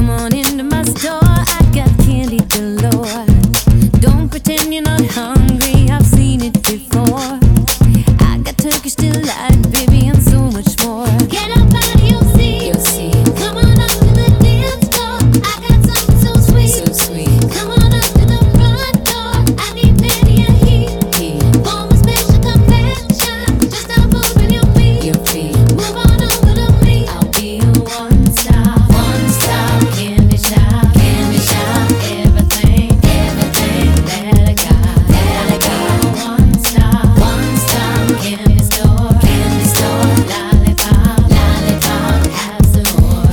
Come on into my store, I got candy galore. Don't pretend you're not hungry, I've seen it before. I got Turkish delight, baby, and so much more. Get up out of your seat, come on up to the dance floor. I got something so sweet, so sweet. Come on up to the front door. I need plenty of heat, for my special confection. Just stop moving your feet, move on over to me. I'll be a one-stop candy shop, everything that I got. One-stop candy store, lollipop, have some more.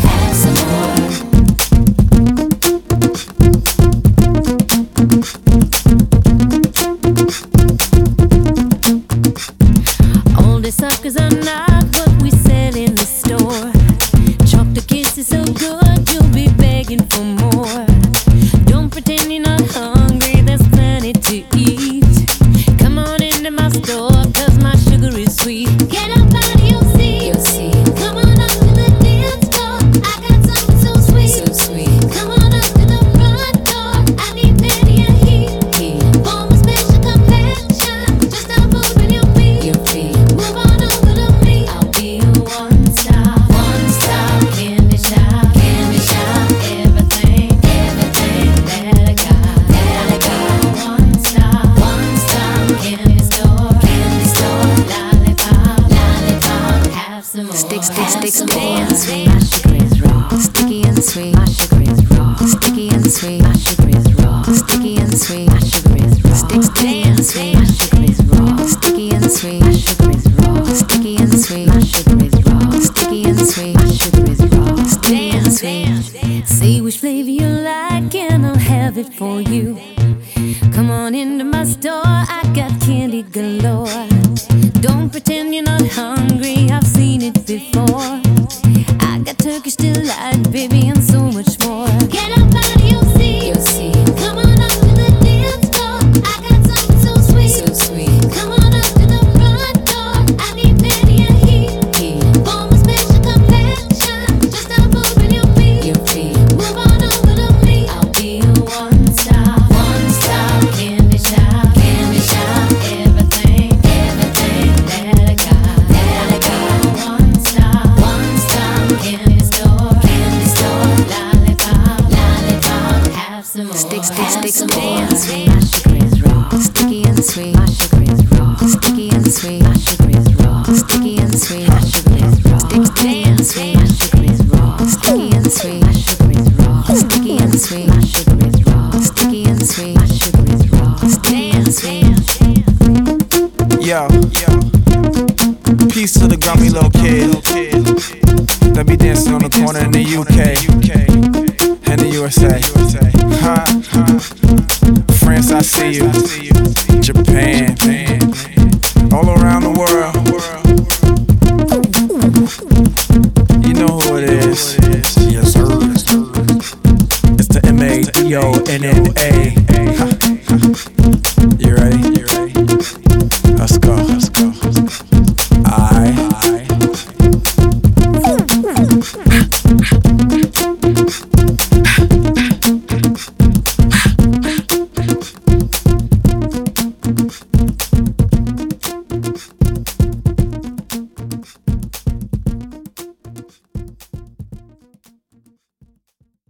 All the suckers are not what we sell in the store. Chocolate kisses so good, you'll be begging for more. Don't pretend you're not hungry, there's plenty to eat. Come on into my store, cause my sugar is sweet. Get up out of your seat, come on up to the dance floor. I got something so sweet, so sweet. Come on up to the front door. I need plenty of heat, for my special confection. Just stop moving your feet, move on over to me. I'll be a one-stop candy shop, everything that I got. One-stop candy store, lollipop, have some more. Stick, dance. My sugar is raw, sticky and sweet. My sugar is raw, sticky and sweet. My sugar is raw, sticky and sweet. My sugar is raw. Sticks dance. My sugar is raw, sticky and sweet. My sugar is raw, sticky and sweet. My sugar is raw, sticky and sweet. My sugar is raw, sticky and sweet. Say which flavor you like and I'll have it for you. Come on into my store, I got candy galore. Don't pretend you're not hungry, I've seen it before. I got Turkish delight, baby, and so much more. Get up out of your seat, come on up to the dance floor. I got something so sweet, so sweet. Come on up to the front door. I need plenty of heat, for my special confection. Just stop moving your feet, move on over to me. I'll be a one-stop candy shop, everything that I got. One-stop candy store, lollipop, have some more. Sticks dance. My sugar is raw, sticky and sweet. My sugar is raw, sticky and sweet. My sugar is raw, sticky and sweet. My sugar is raw. Sticks dance. My sugar is raw, sticky and sweet. My sugar is raw, sticky and sweet. My sugar is raw, sticky and sweet. My sugar is raw, dance. Yo, peace to the grumpy little kid that be dancing on the corner in the UK and the USA. France, I see you. Japan, all around the world. You know who it is. Yes, sir. It's the MADONNA.